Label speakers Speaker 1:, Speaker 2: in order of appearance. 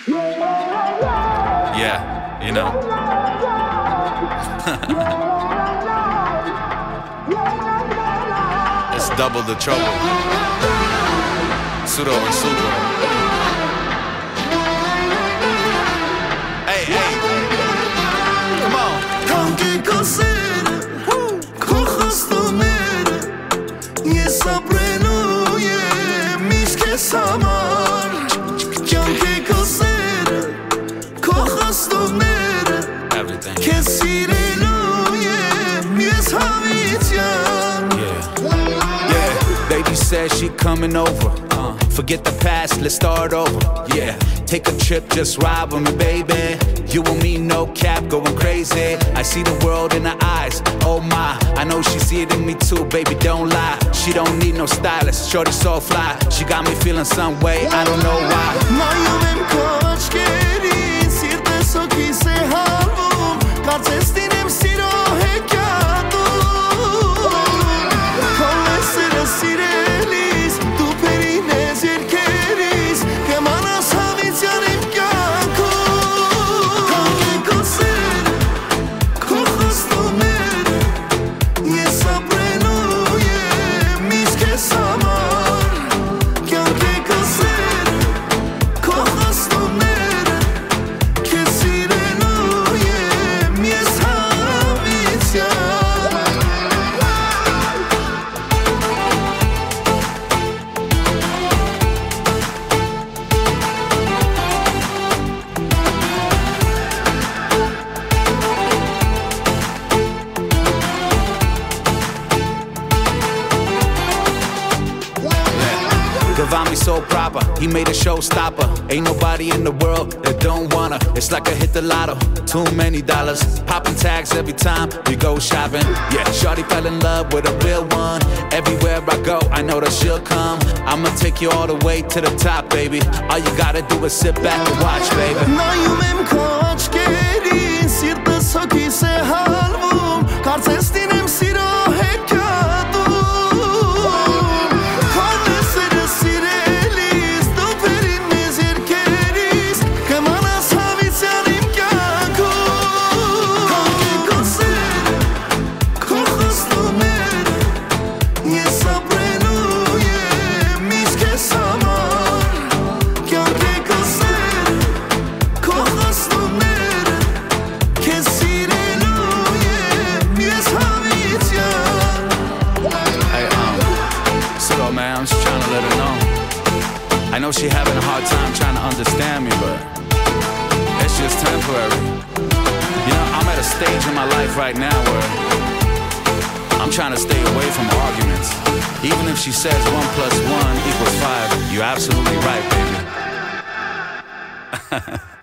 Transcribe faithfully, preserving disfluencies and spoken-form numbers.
Speaker 1: Yeah, you know. It's double the trouble. Pseudo and Sugo. Hey, hey. Come on.
Speaker 2: Tanke cosere, cochostomere, nie saprenuye, miske samar. Tanke cosere, cochostomere,
Speaker 1: Everything.
Speaker 2: kesirenuye, mies havityan.
Speaker 3: Baby says she coming over. Uh, forget the past, let's start over. Yeah, take a trip, just ride with me, baby. You and me, no cap, going crazy. I see the world in her eyes. Oh my, I know she see it in me too, baby. Don't lie. She don't need no stylist. Shorty so fly. She got me feeling some way. I don't know why.
Speaker 2: Mayovem kochkerin, sirte soki se halvum, karcestinem siro hekadu. Kolesere sirelis, tu perines yerkeris, kemanas havityanim kyanku. Tanke kosere, kochostomere, nie saprenuye, miske samar. Kyanke kosere, kochostomere, kesirenuye, mies havityan.
Speaker 3: Gavami so proper, he made a showstopper. Ain't nobody in the world that don't wanna. It's like I hit the lotto, too many dollars. Popping tags every time we go shopping. Yeah, shorty fell in love with a real one. Everywhere I go, I know that she'll come. I'ma take you all the way to the top, baby. All you gotta do is sit back and watch, baby.
Speaker 2: Mayovem kochkerin, sirte soki se halvum, karcestinem siro hekadu. Kolesere sirelis, tu perines yerkeris, kemanas havityanim kyanku. Tanke kosere, kochostomere, nie saprenuye, miske samar. Kyanke kosere, kochostomere, kesirenuye, mies havityan.
Speaker 3: Hey, um, so man, I'm just trying to let her know. I know she having a hard time trying to understand me, but it's just temporary. You know, I'm at a stage in my life right now where I'm trying to stay away from arguments. Even if she says one plus one equals five, you're absolutely right, baby.